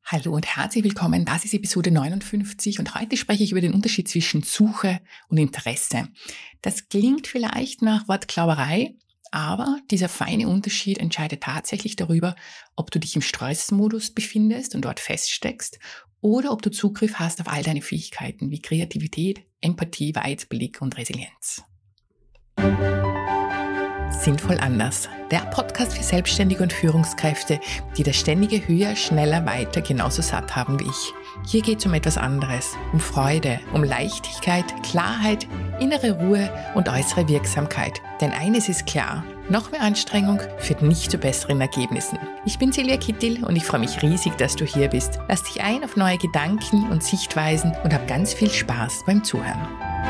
Hallo und herzlich willkommen. Das ist Episode 59 und heute spreche ich über den Unterschied zwischen Suche und Interesse. Das klingt vielleicht nach Wortklauberei, aber dieser feine Unterschied entscheidet tatsächlich darüber, ob du dich im Stressmodus befindest und dort feststeckst oder ob du Zugriff hast auf all deine Fähigkeiten wie Kreativität, Empathie, Weitblick und Resilienz. Sinnvoll anders. Der Podcast für Selbstständige und Führungskräfte, die das ständige Höher, Schneller, Weiter genauso satt haben wie ich. Hier geht es um etwas anderes, um Freude, um Leichtigkeit, Klarheit, innere Ruhe und äußere Wirksamkeit. Denn eines ist klar, noch mehr Anstrengung führt nicht zu besseren Ergebnissen. Ich bin Silvia Kittil und ich freue mich riesig, dass du hier bist. Lass dich ein auf neue Gedanken und Sichtweisen und hab ganz viel Spaß beim Zuhören.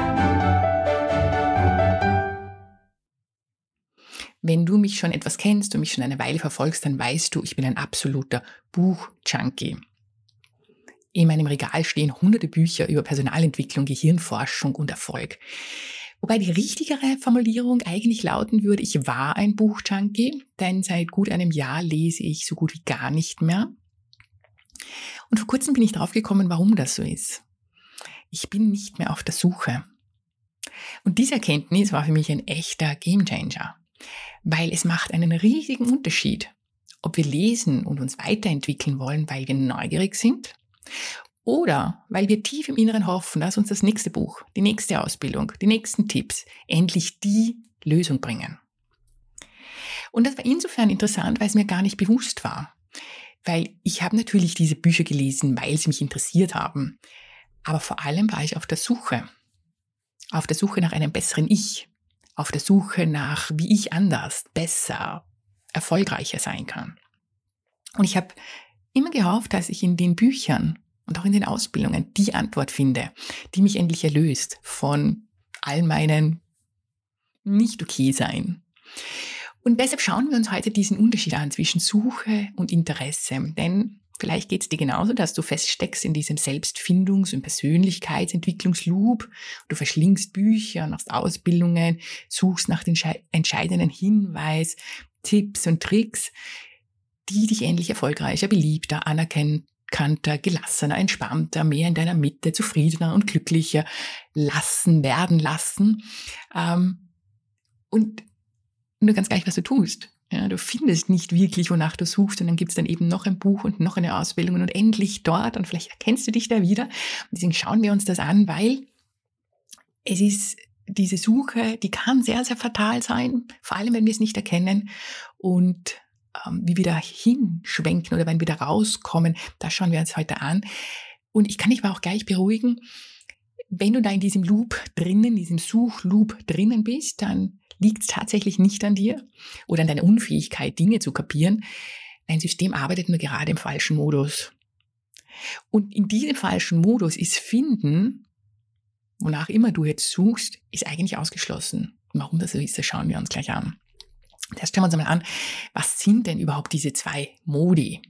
Wenn du mich schon etwas kennst und mich schon eine Weile verfolgst, dann weißt du, ich bin ein absoluter Buch-Junkie. In meinem Regal stehen hunderte Bücher über Personalentwicklung, Gehirnforschung und Erfolg. Wobei die richtigere Formulierung eigentlich lauten würde, ich war ein Buch-Junkie, denn seit gut einem Jahr lese ich so gut wie gar nicht mehr. Und vor kurzem bin ich drauf gekommen, warum das so ist. Ich bin nicht mehr auf der Suche. Und diese Erkenntnis war für mich ein echter Gamechanger. Weil es macht einen riesigen Unterschied, ob wir lesen und uns weiterentwickeln wollen, weil wir neugierig sind oder weil wir tief im Inneren hoffen, dass uns das nächste Buch, die nächste Ausbildung, die nächsten Tipps endlich die Lösung bringen. Und das war insofern interessant, weil es mir gar nicht bewusst war. Weil ich habe natürlich diese Bücher gelesen, weil sie mich interessiert haben. Aber vor allem war ich auf der Suche. Auf der Suche nach einem besseren Ich. Auf der Suche nach, wie ich anders, besser, erfolgreicher sein kann. Und ich habe immer gehofft, dass ich in den Büchern und auch in den Ausbildungen die Antwort finde, die mich endlich erlöst von all meinen Nicht-Okay-Sein. Und deshalb schauen wir uns heute diesen Unterschied an zwischen Suche und Interesse. Denn vielleicht geht es dir genauso, dass du feststeckst in diesem Selbstfindungs- und Persönlichkeitsentwicklungsloop. Du verschlingst Bücher, machst Ausbildungen, suchst nach den entscheidenden Hinweis, Tipps und Tricks, die dich endlich erfolgreicher, beliebter, anerkannter, gelassener, entspannter, mehr in deiner Mitte, zufriedener und glücklicher werden lassen. Und du kannst gar nicht, was du tust. Ja, du findest nicht wirklich, wonach du suchst und dann gibt es dann eben noch ein Buch und noch eine Ausbildung und endlich dort und vielleicht erkennst du dich da wieder. Und deswegen schauen wir uns das an, weil es ist diese Suche, die kann sehr, sehr fatal sein, vor allem wenn wir es nicht erkennen und wie wir da hinschwenken oder wenn wir da rauskommen, das schauen wir uns heute an. Und ich kann dich aber auch gleich beruhigen, wenn du da in diesem Loop drinnen, diesem Suchloop drinnen bist, dann liegt es tatsächlich nicht an dir oder an deiner Unfähigkeit, Dinge zu kapieren. Dein System arbeitet nur gerade im falschen Modus. Und in diesem falschen Modus ist Finden, wonach immer du jetzt suchst, ist eigentlich ausgeschlossen. Warum das so ist, das schauen wir uns gleich an. Jetzt schauen wir uns einmal an, was sind denn überhaupt diese zwei Modi?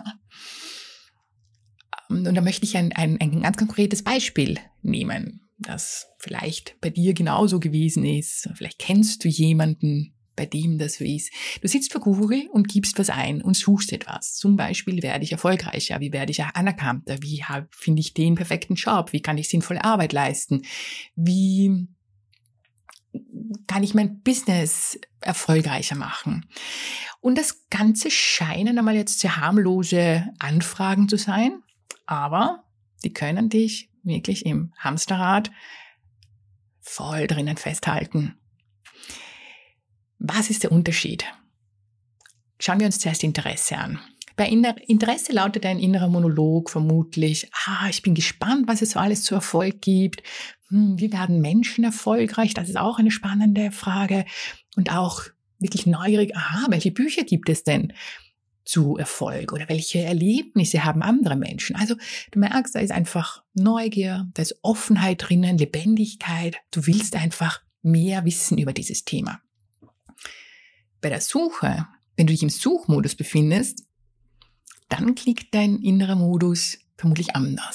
Und da möchte ich ein ganz konkretes Beispiel nehmen, das vielleicht bei dir genauso gewesen ist. Vielleicht kennst du jemanden, bei dem das so ist. Du sitzt vor Google und gibst was ein und suchst etwas. Zum Beispiel, werde ich erfolgreicher? Wie werde ich anerkannter? Wie finde ich den perfekten Job? Wie kann ich sinnvolle Arbeit leisten? Wie kann ich mein Business erfolgreicher machen? Und das Ganze scheinen einmal jetzt sehr harmlose Anfragen zu sein, aber die können dich wirklich im Hamsterrad voll drinnen festhalten. Was ist der Unterschied? Schauen wir uns zuerst Interesse an. Bei Interesse lautet ein innerer Monolog vermutlich, ich bin gespannt, was es so alles zu Erfolg gibt. Wie werden Menschen erfolgreich? Das ist auch eine spannende Frage. Und auch wirklich neugierig, welche Bücher gibt es denn zu Erfolg oder welche Erlebnisse haben andere Menschen? Also du merkst, da ist einfach Neugier, da ist Offenheit drinnen, Lebendigkeit. Du willst einfach mehr wissen über dieses Thema. Bei der Suche, wenn du dich im Suchmodus befindest, dann klickt dein innerer Modus vermutlich anders.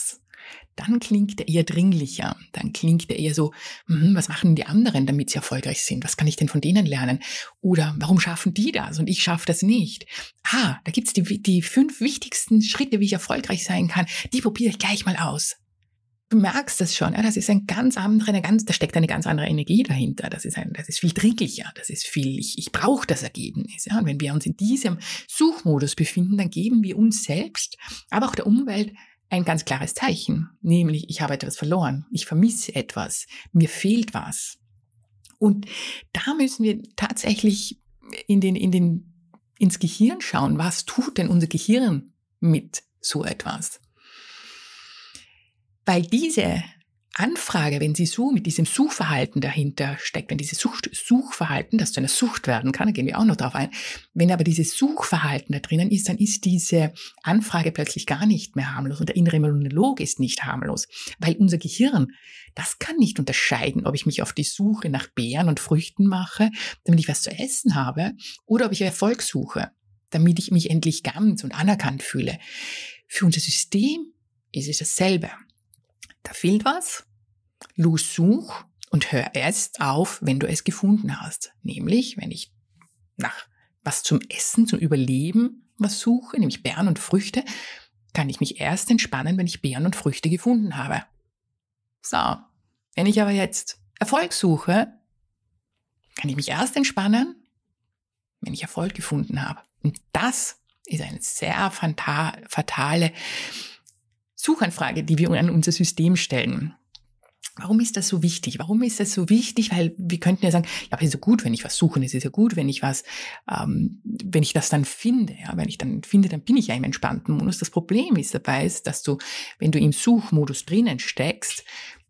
dann klingt er eher dringlicher. Dann klingt er eher so, was machen die anderen, damit sie erfolgreich sind? Was kann ich denn von denen lernen? Oder warum schaffen die das und ich schaffe das nicht? Da gibt's die 5 wichtigsten Schritte, wie ich erfolgreich sein kann. Die probiere ich gleich mal aus. Du merkst das schon, ja, das ist da steckt eine ganz andere Energie dahinter. Das ist viel dringlicher, das ist viel, ich brauche das Ergebnis. Ja. Und wenn wir uns in diesem Suchmodus befinden, dann geben wir uns selbst, aber auch der Umwelt ein ganz klares Zeichen, nämlich ich habe etwas verloren, ich vermisse etwas, mir fehlt was. Und da müssen wir tatsächlich ins Gehirn schauen, was tut denn unser Gehirn mit so etwas? Weil diese Anfrage, wenn sie so mit diesem Suchverhalten dahinter steckt, wenn dieses Suchverhalten, das zu einer Sucht werden kann, da gehen wir auch noch drauf ein, wenn aber dieses Suchverhalten da drinnen ist, dann ist diese Anfrage plötzlich gar nicht mehr harmlos und der innere Monolog ist nicht harmlos, weil unser Gehirn, das kann nicht unterscheiden, ob ich mich auf die Suche nach Beeren und Früchten mache, damit ich was zu essen habe, oder ob ich Erfolg suche, damit ich mich endlich ganz und anerkannt fühle. Für unser System ist es dasselbe. Da fehlt was, such und hör erst auf, wenn du es gefunden hast. Nämlich, wenn ich nach was zum Essen, zum Überleben was suche, nämlich Beeren und Früchte, kann ich mich erst entspannen, wenn ich Beeren und Früchte gefunden habe. So, wenn ich aber jetzt Erfolg suche, kann ich mich erst entspannen, wenn ich Erfolg gefunden habe. Und das ist eine sehr fatale Suchanfrage, die wir an unser System stellen. Warum ist das so wichtig? Warum ist das so wichtig? Weil wir könnten ja sagen, ja, aber es ist ja gut, wenn ich was suche, es ist ja gut, wenn ich das dann finde. Ja, wenn ich dann finde, dann bin ich ja im entspannten Modus. Das Problem ist dabei, dass du, wenn du im Suchmodus drinnen steckst,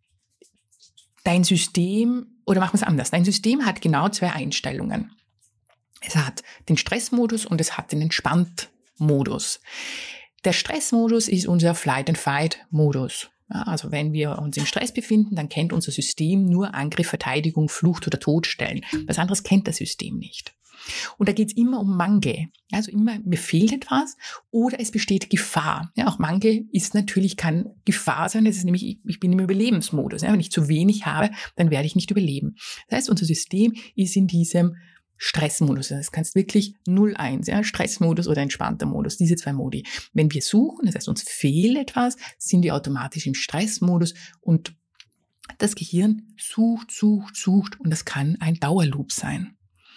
dein System, oder machen wir es anders, dein System hat genau 2 Einstellungen. Es hat den Stressmodus und es hat den Entspannt-Modus. Der Stressmodus ist unser Flight-and-Fight-Modus. Ja, also wenn wir uns im Stress befinden, dann kennt unser System nur Angriff, Verteidigung, Flucht oder Todstellen. Was anderes kennt das System nicht. Und da geht es immer um Mangel. Also immer, mir fehlt etwas oder es besteht Gefahr. Ja, auch Mangel kann Gefahr sein. Das ist nämlich, ich bin im Überlebensmodus. Ja, wenn ich zu wenig habe, dann werde ich nicht überleben. Das heißt, unser System ist in diesem Stressmodus. Das kannst wirklich 0-1, ja, Stressmodus oder entspannter Modus, diese 2 Modi. Wenn wir suchen, das heißt, uns fehlt etwas, sind wir automatisch im Stressmodus und das Gehirn sucht und das kann ein Dauerloop sein.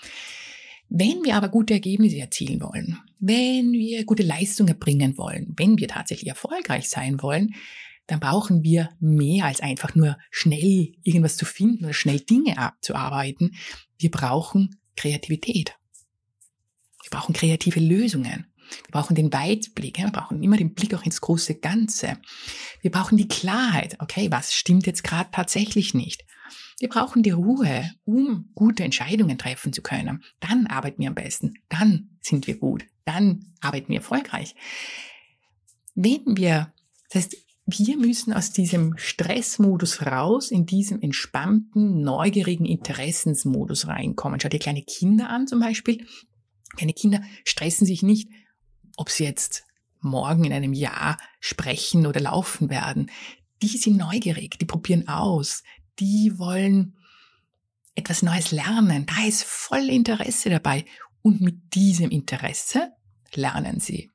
Wenn wir aber gute Ergebnisse erzielen wollen, wenn wir gute Leistung erbringen wollen, wenn wir tatsächlich erfolgreich sein wollen, dann brauchen wir mehr als einfach nur schnell irgendwas zu finden oder schnell Dinge abzuarbeiten. Wir brauchen Kreativität. Wir brauchen kreative Lösungen. Wir brauchen den Weitblick. Wir brauchen immer den Blick auch ins große Ganze. Wir brauchen die Klarheit. Okay, was stimmt jetzt gerade tatsächlich nicht? Wir brauchen die Ruhe, um gute Entscheidungen treffen zu können. Dann arbeiten wir am besten. Dann sind wir gut. Dann arbeiten wir erfolgreich. Das heißt, wir müssen aus diesem Stressmodus raus, in diesem entspannten, neugierigen Interessensmodus reinkommen. Schau dir kleine Kinder an zum Beispiel. Kleine Kinder stressen sich nicht, ob sie jetzt morgen in einem Jahr sprechen oder laufen werden. Die sind neugierig, die probieren aus, die wollen etwas Neues lernen. Da ist voll Interesse dabei. Und mit diesem Interesse lernen sie.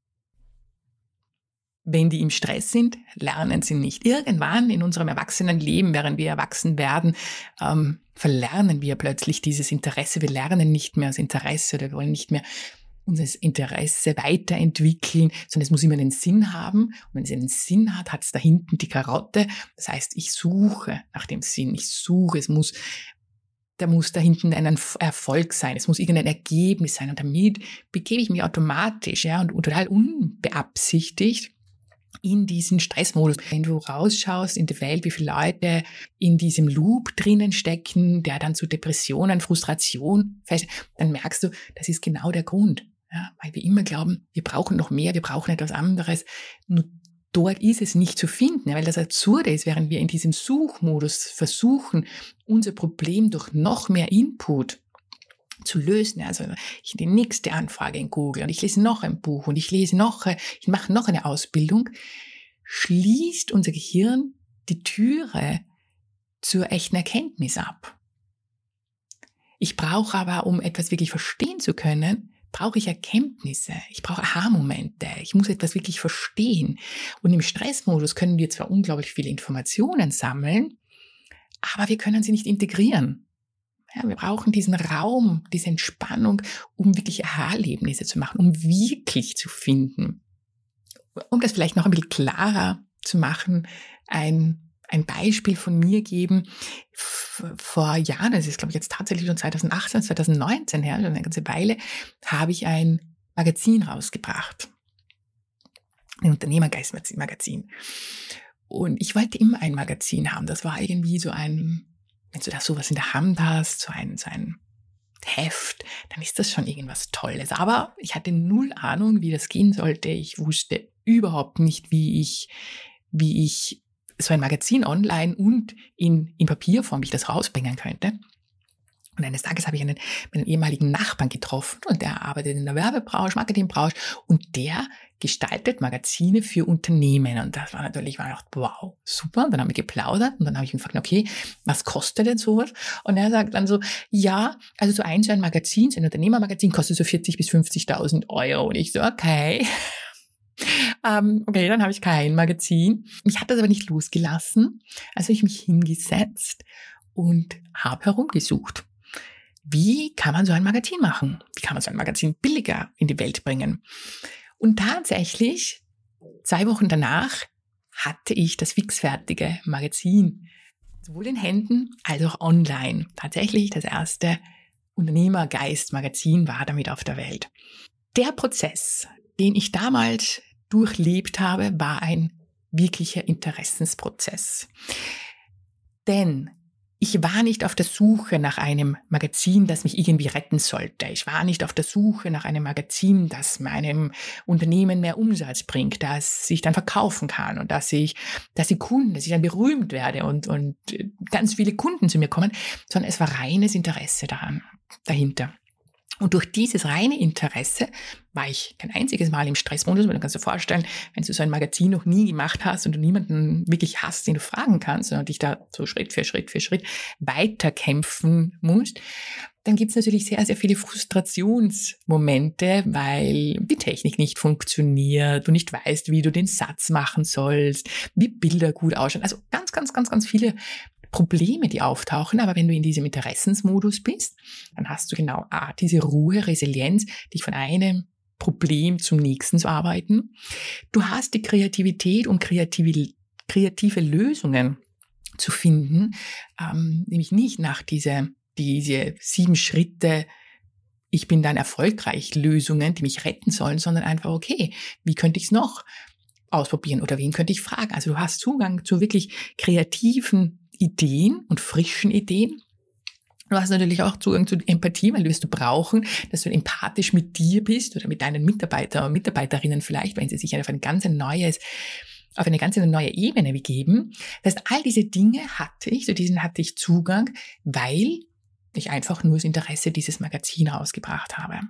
Wenn die im Stress sind, lernen sie nicht. Irgendwann in unserem Erwachsenenleben, während wir erwachsen werden, verlernen wir plötzlich dieses Interesse. Wir lernen nicht mehr das Interesse oder wir wollen nicht mehr unser Interesse weiterentwickeln, sondern es muss immer einen Sinn haben. Und wenn es einen Sinn hat, hat es da hinten die Karotte. Das heißt, ich suche nach dem Sinn. Da muss da hinten ein Erfolg sein. Es muss irgendein Ergebnis sein. Und damit begebe ich mich automatisch, ja, und total unbeabsichtigt in diesen Stressmodus. Wenn du rausschaust in die Welt, wie viele Leute in diesem Loop drinnen stecken, der dann zu Depressionen, Frustration fällt, dann merkst du, das ist genau der Grund. Ja, weil wir immer glauben, wir brauchen noch mehr, wir brauchen etwas anderes. Nur dort ist es nicht zu finden, weil das Absurde ist, während wir in diesem Suchmodus versuchen, unser Problem durch noch mehr Input zu lösen. Also ich die nächste Anfrage in Google und ich lese noch ein Buch und ich mache noch eine Ausbildung, schließt unser Gehirn die Türe zur echten Erkenntnis ab. Ich brauche aber, um etwas wirklich verstehen zu können, brauche ich Erkenntnisse. Ich brauche Aha-Momente. Ich muss etwas wirklich verstehen. Und im Stressmodus können wir zwar unglaublich viele Informationen sammeln, aber wir können sie nicht integrieren. Ja, wir brauchen diesen Raum, diese Entspannung, um wirklich Aha-Erlebnisse zu machen, um wirklich zu finden. Um das vielleicht noch ein bisschen klarer zu machen, ein Beispiel von mir geben. Vor Jahren, das ist glaube ich jetzt tatsächlich schon 2018, 2019 her, schon eine ganze Weile, habe ich ein Magazin rausgebracht. Ein Unternehmergeist-Magazin. Und ich wollte immer ein Magazin haben. Das war irgendwie so ein, wenn du da sowas in der Hand hast, so ein Heft, dann ist das schon irgendwas Tolles. Aber ich hatte null Ahnung, wie das gehen sollte. Ich wusste überhaupt nicht, wie ich so ein Magazin online und in Papierform, wie ich das rausbringen könnte. Und eines Tages habe ich meinen ehemaligen Nachbarn getroffen und der arbeitet in der Werbebranche, Marketingbranche und der gestaltet Magazine für Unternehmen. Und das war natürlich, wow, super. Und dann haben wir geplaudert und dann habe ich ihn gefragt, okay, was kostet denn sowas? Und er sagt dann so, ja, also so ein Magazin, so ein Unternehmermagazin kostet so 40.000 bis 50.000 Euro. Und ich so, okay. Okay, dann habe ich kein Magazin. Mich hat das aber nicht losgelassen. Also habe ich mich hingesetzt und habe herumgesucht. Wie kann man so ein Magazin machen? Wie kann man so ein Magazin billiger in die Welt bringen? Und tatsächlich, 2 Wochen danach, hatte ich das fixfertige Magazin, sowohl in Händen als auch online. Tatsächlich das erste Unternehmergeist-Magazin war damit auf der Welt. Der Prozess, den ich damals durchlebt habe, war ein wirklicher Interessensprozess. Denn ich war nicht auf der Suche nach einem Magazin, das mich irgendwie retten sollte. Ich war nicht auf der Suche nach einem Magazin, das meinem Unternehmen mehr Umsatz bringt, das ich dann verkaufen kann und dass ich dann berühmt werde und ganz viele Kunden zu mir kommen, sondern es war reines Interesse dahinter. Und durch dieses reine Interesse war ich kein einziges Mal im Stressmodus, weil du kannst dir vorstellen, wenn du so ein Magazin noch nie gemacht hast und du niemanden wirklich hast, den du fragen kannst, sondern dich da so Schritt für Schritt weiterkämpfen musst, dann gibt es natürlich sehr, sehr viele Frustrationsmomente, weil die Technik nicht funktioniert, du nicht weißt, wie du den Satz machen sollst, wie Bilder gut ausschauen. Also ganz, ganz, ganz, ganz viele Probleme, die auftauchen, aber wenn du in diesem Interessensmodus bist, dann hast du genau diese Ruhe, Resilienz, dich von einem Problem zum nächsten zu arbeiten. Du hast die Kreativität und kreative Lösungen zu finden, nämlich nicht nach diese 7 Schritte, ich bin dann erfolgreich Lösungen, die mich retten sollen, sondern einfach, okay, wie könnte ich es noch ausprobieren oder wen könnte ich fragen? Also du hast Zugang zu wirklich kreativen Ideen und frischen Ideen. Du hast natürlich auch Zugang zu Empathie, weil du wirst brauchen, dass du empathisch mit dir bist oder mit deinen Mitarbeiter und Mitarbeiterinnen vielleicht, wenn sie sich auf eine ganz neue Ebene begeben. Das heißt, all diese Dinge hatte ich Zugang, weil ich einfach nur das Interesse dieses Magazin rausgebracht habe.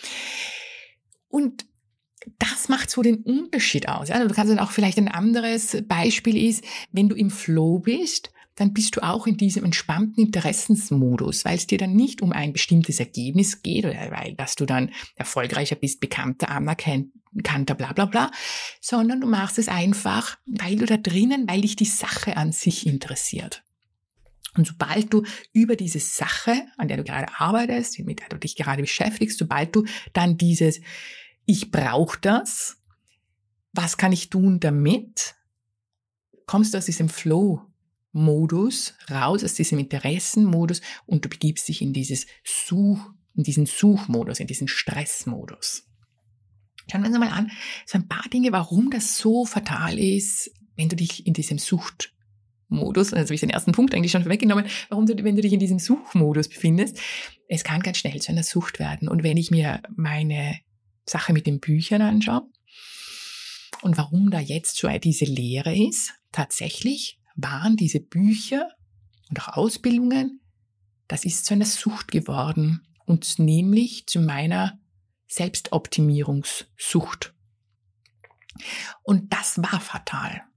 Und das macht so den Unterschied aus. Also du kannst dann auch vielleicht ein anderes Beispiel ist, wenn du im Flow bist, dann bist du auch in diesem entspannten Interessensmodus, weil es dir dann nicht um ein bestimmtes Ergebnis geht oder weil, dass du dann erfolgreicher bist, bekannter, anerkannter, bla bla bla, sondern du machst es einfach, weil dich die Sache an sich interessiert. Und sobald du über diese Sache, an der du gerade arbeitest, mit der du dich gerade beschäftigst, sobald du dann dieses Ich brauche das, was kann ich tun damit, kommst du aus diesem Flow-Modus raus, aus diesem Interessenmodus und du begibst dich in diesen Suchmodus, in diesen Stressmodus. Schauen wir uns mal an, so ein paar Dinge, warum das so fatal ist, wenn du dich in diesem Suchtmodus, also habe ich den ersten Punkt eigentlich schon weggenommen, wenn du dich in diesem Suchmodus befindest, es kann ganz schnell zu einer Sucht werden. Und wenn ich mir meine Sache mit den Büchern anschaue und warum da jetzt so diese Leere ist, tatsächlich waren diese Bücher und auch Ausbildungen, das ist zu einer Sucht geworden und nämlich zu meiner Selbstoptimierungssucht. Und das war fatal.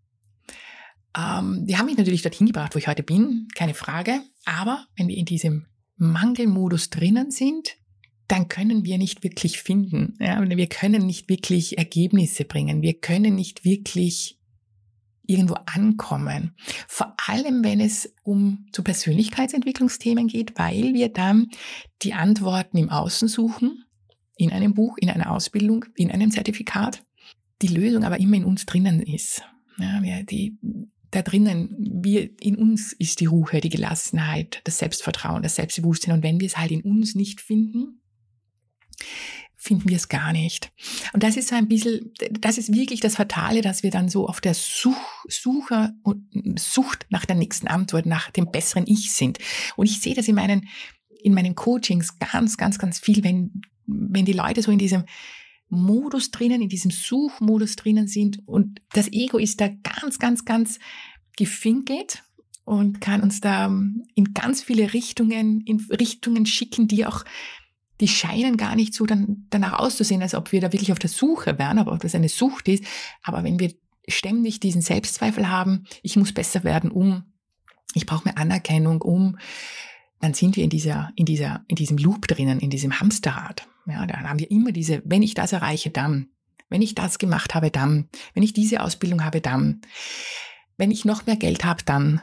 Die haben mich natürlich dorthin gebracht, wo ich heute bin, keine Frage. Aber wenn wir in diesem Mangelmodus drinnen sind, dann können wir nicht wirklich finden. Ja? Wir können nicht wirklich Ergebnisse bringen. Wir können nicht wirklich irgendwo ankommen. Vor allem, wenn es um zu Persönlichkeitsentwicklungsthemen geht, weil wir dann die Antworten im Außen suchen, in einem Buch, in einer Ausbildung, in einem Zertifikat, die Lösung aber immer in uns drinnen ist. Ja, da drinnen, in uns ist die Ruhe, die Gelassenheit, das Selbstvertrauen, das Selbstbewusstsein. Und wenn wir es halt in uns nicht finden, finden wir es gar nicht. Und das ist so ein bisschen, das ist wirklich das Fatale, dass wir dann so auf der Suche und Sucht nach der nächsten Antwort, nach dem besseren Ich sind. Und ich sehe das in meinen Coachings ganz, ganz, ganz viel, wenn die Leute so in diesem Modus drinnen, in diesem Suchmodus drinnen sind und das Ego ist da ganz, ganz, ganz gefinkelt und kann uns da in ganz viele Richtungen schicken, die scheinen gar nicht so danach auszusehen, als ob wir da wirklich auf der Suche wären, aber ob das eine Sucht ist. Aber wenn wir ständig diesen Selbstzweifel haben, ich muss besser werden, ich brauche mehr Anerkennung, dann sind wir in diesem Loop drinnen, in diesem Hamsterrad. Ja, dann haben wir immer wenn ich das erreiche, dann, wenn ich das gemacht habe, dann, wenn ich diese Ausbildung habe, dann, wenn ich noch mehr Geld habe, dann.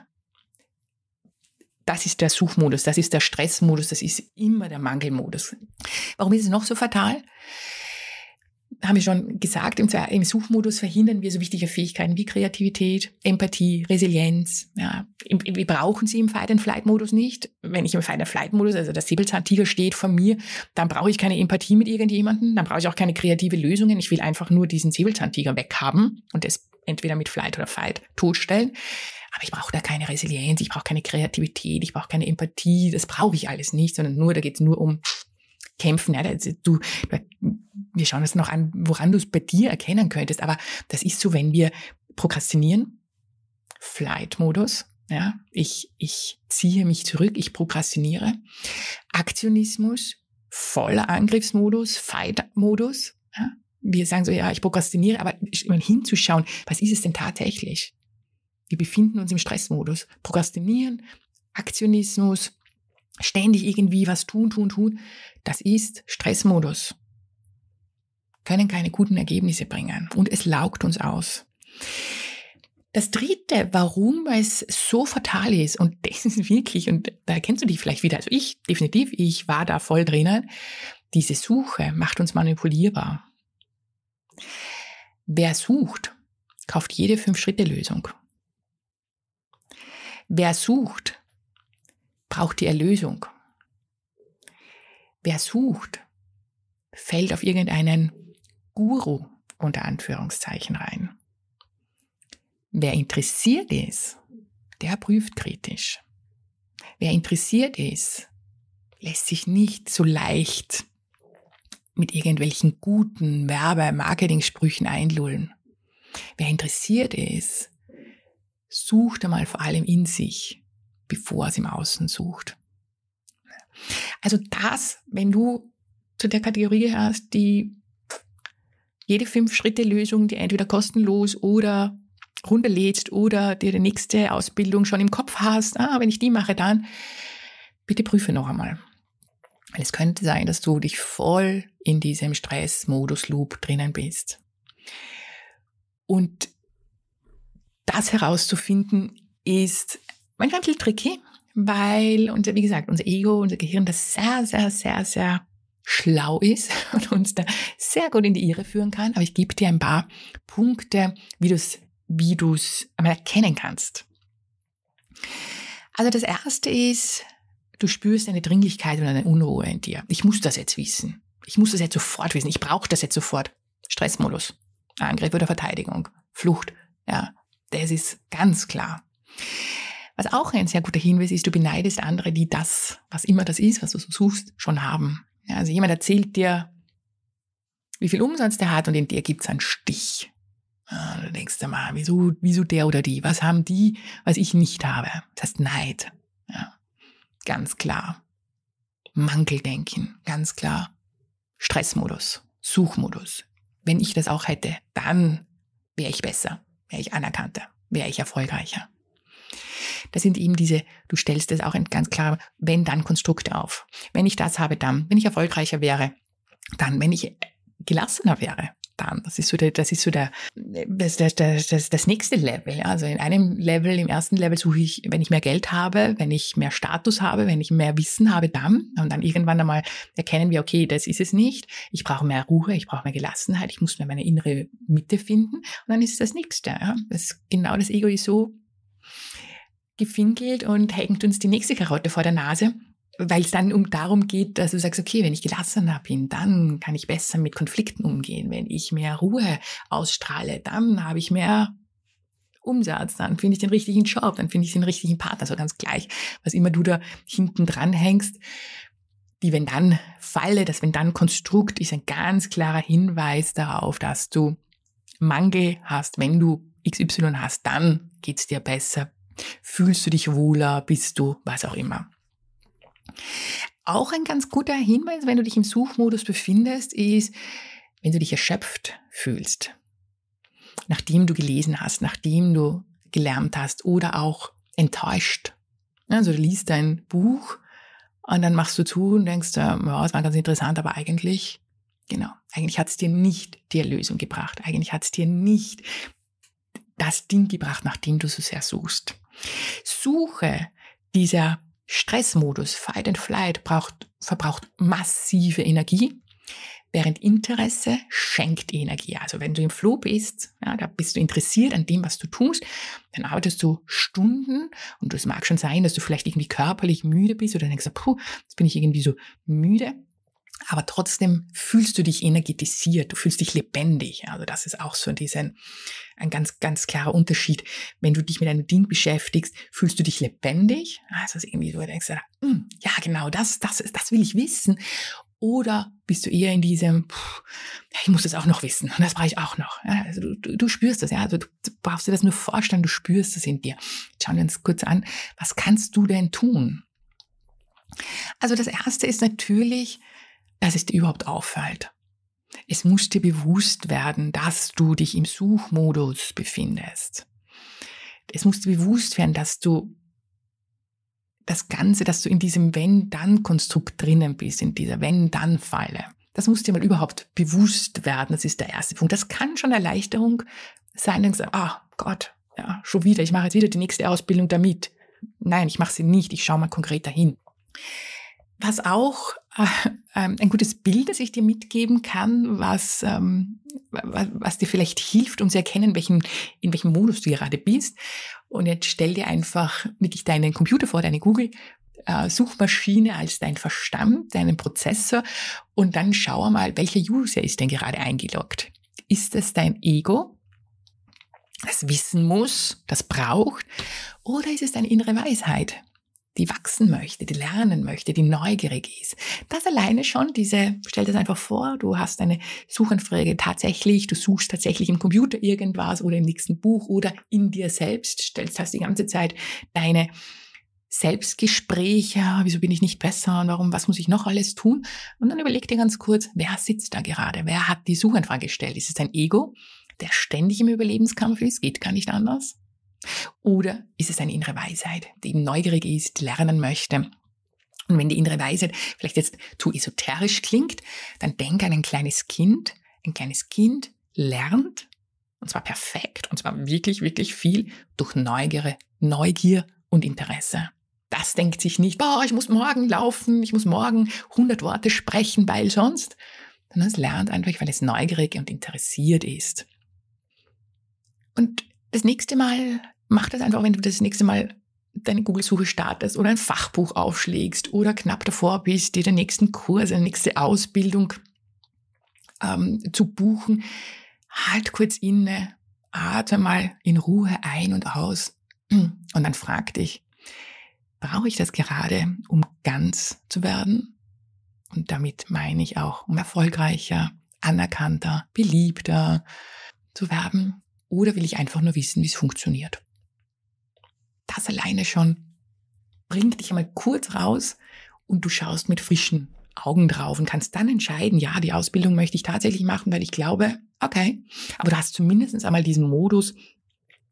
Das ist der Suchmodus, das ist der Stressmodus, das ist immer der Mangelmodus. Warum ist es noch so fatal? Haben wir schon gesagt, im Suchmodus verhindern wir so wichtige Fähigkeiten wie Kreativität, Empathie, Resilienz. Ja, wir brauchen sie im Fight-and-Flight-Modus nicht. Wenn ich im Fight-and-Flight-Modus, also der Säbelzahntiger steht vor mir, dann brauche ich keine Empathie mit irgendjemandem, dann brauche ich auch keine kreative Lösungen. Ich will einfach nur diesen Säbelzahntiger weghaben und das entweder mit Flight oder Fight totstellen. Aber ich brauche da keine Resilienz, ich brauche keine Kreativität, ich brauche keine Empathie, das brauche ich alles nicht, sondern da geht es nur um Kämpfen. Ja, wir schauen uns noch an, woran du es bei dir erkennen könntest, aber das ist so, wenn wir prokrastinieren, Flight-Modus, ja, ich ziehe mich zurück, ich prokrastiniere, Aktionismus, voller Angriffsmodus, Fight-Modus, ja, wir sagen so, ja, ich prokrastiniere, aber immer hinzuschauen, was ist es denn tatsächlich? Wir befinden uns im Stressmodus. Prokrastinieren, Aktionismus, ständig irgendwie was tun. Das ist Stressmodus. Können keine guten Ergebnisse bringen. Und es laugt uns aus. Das Dritte, warum es so fatal ist, und das ist wirklich, und da erkennst du dich vielleicht wieder, also ich war da voll drinnen, diese Suche macht uns manipulierbar. Wer sucht, kauft jede 5-Schritte-Lösung. Wer sucht, braucht die Erlösung. Wer sucht, fällt auf irgendeinen Guru unter Anführungszeichen rein. Wer interessiert ist, der prüft kritisch. Wer interessiert ist, lässt sich nicht so leicht mit irgendwelchen guten Werbe-Marketing-Sprüchen einlullen. Wer interessiert ist, sucht einmal vor allem in sich, bevor er es im Außen sucht. Also wenn du zu der Kategorie hast, die jede 5-Schritte-Lösung, die entweder kostenlos oder runterlädst oder dir die nächste Ausbildung schon im Kopf hast, wenn ich die mache, dann bitte prüfe noch einmal. Weil es könnte sein, dass du dich voll in diesem Stress-Modus-Loop drinnen bist. Und das herauszufinden ist manchmal ein bisschen tricky, weil wie gesagt, unser Ego, unser Gehirn, das sehr, sehr, sehr, sehr schlau ist und uns da sehr gut in die Irre führen kann. Aber ich gebe dir ein paar Punkte, wie du es einmal erkennen kannst. Also das Erste ist, du spürst eine Dringlichkeit und eine Unruhe in dir. Ich muss das jetzt wissen. Ich muss das jetzt sofort wissen. Ich brauche das jetzt sofort. Stressmodus, Angriff oder Verteidigung, Flucht, ja. Das ist ganz klar. Was auch ein sehr guter Hinweis ist, du beneidest andere, die das, was immer das ist, was du so suchst, schon haben. Ja, also jemand erzählt dir, wie viel Umsatz der hat und in dir gibt es einen Stich. Ja, du denkst dir mal, wieso der oder die? Was haben die, was ich nicht habe? Das heißt Neid. Ja, ganz klar. Mangeldenken, ganz klar. Stressmodus, Suchmodus. Wenn ich das auch hätte, dann wäre ich besser. Wäre ich anerkannter. wäre ich erfolgreicher. Das sind eben du stellst das auch in ganz klar Wenn-Dann-Konstrukte auf. Wenn ich das habe, dann. Wenn ich erfolgreicher wäre, dann. Wenn ich gelassener wäre, dann. Das ist das nächste Level. Ja. Also in einem Level, im ersten Level suche ich, wenn ich mehr Geld habe, wenn ich mehr Status habe, wenn ich mehr Wissen habe, dann. Und dann irgendwann einmal erkennen wir, okay, das ist es nicht. Ich brauche mehr Ruhe, ich brauche mehr Gelassenheit, ich muss mehr meine innere Mitte finden. Und dann ist es das Nächste. Ja. Das Ego ist so gefinkelt und hängt uns die nächste Karotte vor der Nase, weil es dann darum geht, dass du sagst, okay, wenn ich gelassener bin, dann kann ich besser mit Konflikten umgehen. Wenn ich mehr Ruhe ausstrahle, dann habe ich mehr Umsatz, dann finde ich den richtigen Job, dann finde ich den richtigen Partner, so ganz gleich, was immer du da hinten dran hängst. Die Wenn-Dann-Falle, das Wenn-Dann-Konstrukt ist ein ganz klarer Hinweis darauf, dass du Mangel hast. Wenn du XY hast, dann geht's dir besser. Fühlst du dich wohler, bist du, was auch immer. Auch ein ganz guter Hinweis, wenn du dich im Suchmodus befindest, ist, wenn du dich erschöpft fühlst, nachdem du gelesen hast, nachdem du gelernt hast oder auch enttäuscht. Also du liest dein Buch und dann machst du zu und denkst, ja, es war ganz interessant, aber eigentlich hat es dir nicht die Erlösung gebracht. Eigentlich hat es dir nicht das Ding gebracht, nach dem du so sehr suchst. Suche, dieser Stressmodus, Fight and Flight, verbraucht massive Energie, während Interesse schenkt Energie. Also wenn du im Flow bist, ja, da bist du interessiert an dem, was du tust, dann arbeitest du Stunden und es mag schon sein, dass du vielleicht irgendwie körperlich müde bist oder denkst, jetzt bin ich irgendwie so müde. Aber trotzdem fühlst du dich energetisiert, du fühlst dich lebendig. Also das ist auch so ein ganz, ganz klarer Unterschied. Wenn du dich mit einem Ding beschäftigst, fühlst du dich lebendig. Also irgendwie so, du denkst, ja genau, das will ich wissen. Oder bist du eher in diesem, ich muss das auch noch wissen und das brauche ich auch noch. Ja, also du spürst das, ja. Also du brauchst dir das nur vorstellen, du spürst das in dir. Jetzt schauen wir uns kurz an, was kannst du denn tun? Also das Erste ist natürlich, dass es dir überhaupt auffällt. Es muss dir bewusst werden, dass du dich im Suchmodus befindest. Es muss dir bewusst werden, dass du in diesem Wenn-Dann-Konstrukt drinnen bist, in dieser Wenn-Dann-Falle. Das muss dir mal überhaupt bewusst werden. Das ist der erste Punkt. Das kann schon Erleichterung sein. Dann sagst du, Gott, ja, schon wieder. Ich mache jetzt wieder die nächste Ausbildung damit. Nein, ich mache sie nicht. Ich schaue mal konkret dahin. Was auch ein gutes Bild, das ich dir mitgeben kann, was dir vielleicht hilft, um zu erkennen, in welchem Modus du gerade bist. Und jetzt stell dir einfach wirklich deinen Computer vor, deine Google-Suchmaschine als dein Verstand, deinen Prozessor und dann schau mal, welcher User ist denn gerade eingeloggt. Ist es dein Ego, das wissen muss, das braucht, oder ist es deine innere Weisheit, die wachsen möchte, die lernen möchte, die neugierig ist? Das alleine schon, stell dir das einfach vor, du hast eine Suchanfrage du suchst tatsächlich im Computer irgendwas oder im nächsten Buch oder in dir selbst, hast die ganze Zeit deine Selbstgespräche, wieso bin ich nicht besser und was muss ich noch alles tun? Und dann überleg dir ganz kurz, wer sitzt da gerade? Wer hat die Suchanfrage gestellt? Ist es dein Ego, der ständig im Überlebenskampf ist, geht gar nicht anders? Oder ist es eine innere Weisheit, die eben neugierig ist, lernen möchte? Und wenn die innere Weisheit vielleicht jetzt zu esoterisch klingt, dann denk an ein kleines Kind. Ein kleines Kind lernt, und zwar perfekt, und zwar wirklich, wirklich viel durch Neugier und Interesse. Das denkt sich nicht, ich muss morgen laufen, ich muss morgen 100 Worte sprechen, weil sonst. Sondern es lernt einfach, weil es neugierig und interessiert ist. Und das nächste Mal, mach das einfach, wenn du das nächste Mal deine Google-Suche startest oder ein Fachbuch aufschlägst oder knapp davor bist, dir den nächsten Kurs, eine nächste Ausbildung zu buchen. Halt kurz inne, atme mal in Ruhe ein und aus und dann frag dich, brauche ich das gerade, um ganz zu werden? Und damit meine ich auch, um erfolgreicher, anerkannter, beliebter zu werden. Oder will ich einfach nur wissen, wie es funktioniert? Das alleine schon bringt dich einmal kurz raus und du schaust mit frischen Augen drauf und kannst dann entscheiden, ja, die Ausbildung möchte ich tatsächlich machen, weil ich glaube, okay, aber du hast zumindest einmal diesen Modus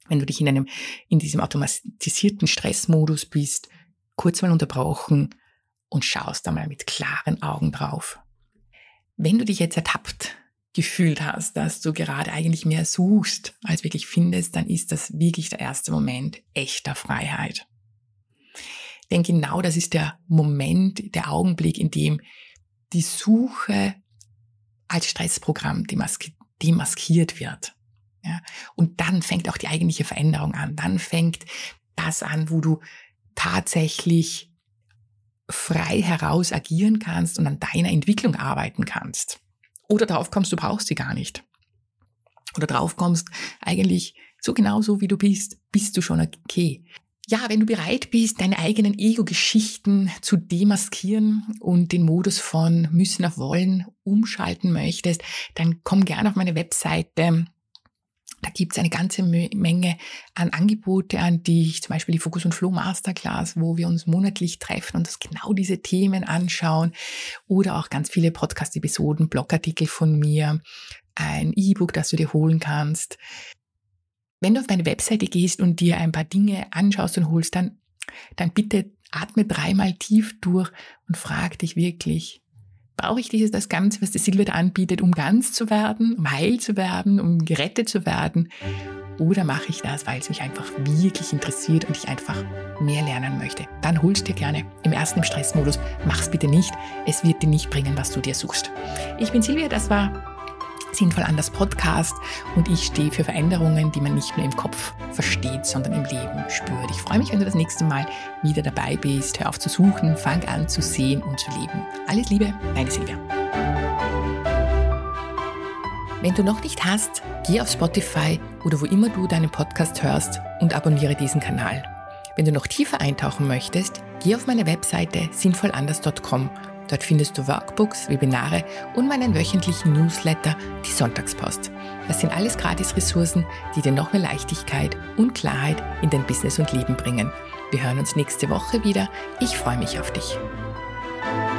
Wenn du dich in diesem automatisierten Stressmodus bist, kurz mal unterbrochen und schaust da mal mit klaren Augen drauf. Wenn du dich jetzt ertappt gefühlt hast, dass du gerade eigentlich mehr suchst, als wirklich findest, dann ist das wirklich der erste Moment echter Freiheit. Denn genau das ist der Moment, der Augenblick, in dem die Suche als Stressprogramm demaskiert wird. Ja, und dann fängt auch die eigentliche Veränderung an. Dann fängt das an, wo du tatsächlich frei heraus agieren kannst und an deiner Entwicklung arbeiten kannst. Oder darauf kommst, du brauchst sie gar nicht. Oder drauf kommst, eigentlich so genauso wie du bist du schon okay. Ja, wenn du bereit bist, deine eigenen Ego-Geschichten zu demaskieren und den Modus von müssen auf wollen umschalten möchtest, dann komm gerne auf meine Webseite. Da gibt's eine ganze Menge an Angebote an dich, zum Beispiel die Focus und Flow Masterclass, wo wir uns monatlich treffen und uns genau diese Themen anschauen, oder auch ganz viele Podcast-Episoden, Blogartikel von mir, ein E-Book, das du dir holen kannst. Wenn du auf meine Webseite gehst und dir ein paar Dinge anschaust und holst, dann bitte atme 3-mal tief durch und frag dich wirklich, brauche ich das Ganze, was die Silvia da anbietet, um ganz zu werden, um heil zu werden, um gerettet zu werden? Oder mache ich das, weil es mich einfach wirklich interessiert und ich einfach mehr lernen möchte? Dann holst dir gerne im Stressmodus. Mach's bitte nicht. Es wird dir nicht bringen, was du dir suchst. Ich bin Silvia, das war Sinnvoll anders Podcast und ich stehe für Veränderungen, die man nicht nur im Kopf versteht, sondern im Leben spürt. Ich freue mich, wenn du das nächste Mal wieder dabei bist. Hör auf zu suchen, fang an zu sehen und zu leben. Alles Liebe, deine Silvia. Wenn du noch nicht hast, geh auf Spotify oder wo immer du deinen Podcast hörst und abonniere diesen Kanal. Wenn du noch tiefer eintauchen möchtest, geh auf meine Webseite sinnvollanders.com. Dort findest du Workbooks, Webinare und meinen wöchentlichen Newsletter, die Sonntagspost. Das sind alles Gratis-Ressourcen, die dir noch mehr Leichtigkeit und Klarheit in dein Business und Leben bringen. Wir hören uns nächste Woche wieder. Ich freue mich auf dich.